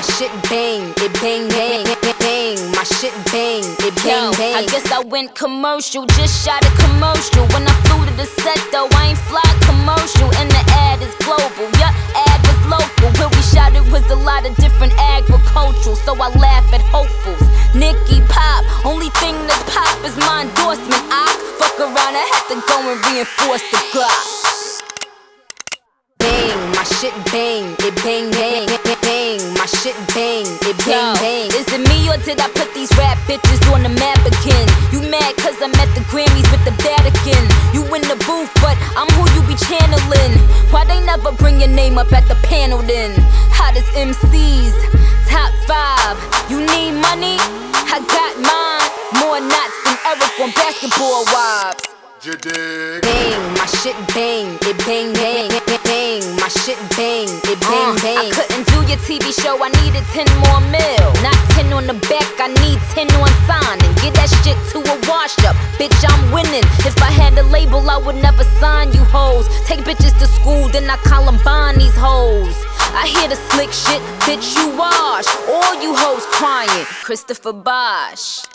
shit bang, it bang bang, bang. My shit bang, it bang bang. I guess I went commercial, just shot a commercial. When I flew to the set though, I ain't fly commercial. And the ad is global, yeah, ad was local. Where we shot it was a lot of different agricultural. So I laugh at hopefuls, Nicki Pop. Only thing that's pop is my endorsement. I fuck around, I had to go and reinforce the Glock. Bang, my shit bang, it bang bang, bang. My shit bang, it bang bang. Is it me or did I put these rap bitches on the map again? You mad cause I'm at the Grammys with the Vatican. You in the booth but I'm who you be channeling. Why they never bring your name up at the panel then? Hottest MCs, top 5. You need money? I got mine. More knots than Eric on Basketball Wives. Bang, my shit bang, it bang bang, bang. My shit bang, it bang bang. I couldn't do your TV show, I needed 10 more mil. Not 10 on the back, I need 10 on signing. Get that shit to a wash up, bitch I'm winning. If I had a label I would never sign you hoes. Take bitches to school, then I Columbine these hoes. I hear the slick shit, bitch you wash. All you hoes crying, Christopher Bosh.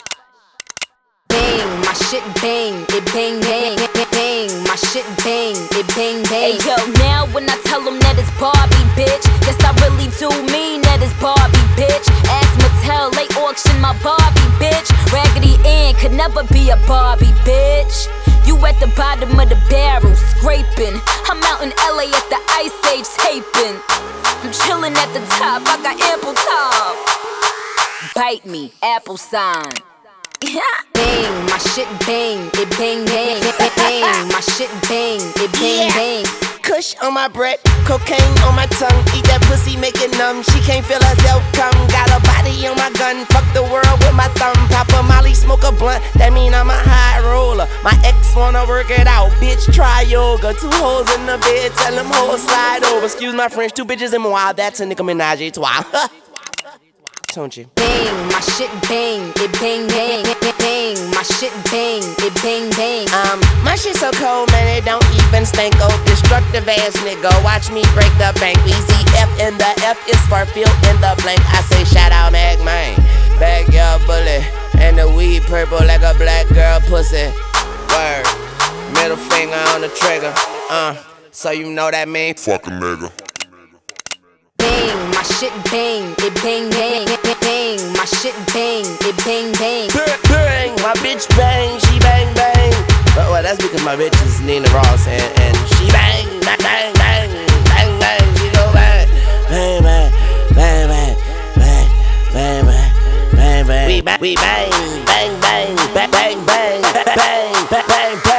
Bang, my shit bang, it bang bang, bang. My shit bang, it bang bang. Hey yo, now when I tell them that it's Barbie, bitch, yes I really do mean that it's Barbie, bitch. Ask Mattel, they auction my Barbie, bitch. Raggedy Ann could never be a Barbie, bitch. You at the bottom of the barrel, scraping. I'm out in LA at the Ice Age taping. I'm chilling at the top, I got ample time. Bite me, apple sign. Bang, my shit bang, it bang bang, bang. My shit bang, it bang bang. Kush on my breath, cocaine on my tongue. Eat that pussy, make it numb. She can't feel herself come. Got a body on my gun. Fuck the world with my thumb. Pop a molly, smoke a blunt. That mean I'm a high roller. My ex wanna work it out. Bitch, try yoga. 2 hoes in the bed. Tell them hoes slide over. Excuse my French. 2 bitches in my wild. That's a Nicki Minaj. It's wild. Don't you? Bang, my shit bang, it bang bang, bang. My shit bang, it bang bang. My shit so cold, man, it don't even stink. Oh, destructive ass nigga, watch me break the bank. Easy F in the F is for fill in the blank. I say shout out Mac Man, backyard bullet, and the weed purple like a black girl pussy. Word, middle finger on the trigger. So you know that mean fuck a nigga. Bang, my shit bang, it bang bang, bang. My shit bang, it bang bang. Bang, my bitch bang, she bang bang. Well, that's because my bitch is Nina Ross and she bang, bang, bang, bang, bang, bang. She go bang, bang, bang, bang, bang, bang, bang, bang, bang, bang. We bang, bang, bang, bang, bang, bang, bang, bang, bang, bang.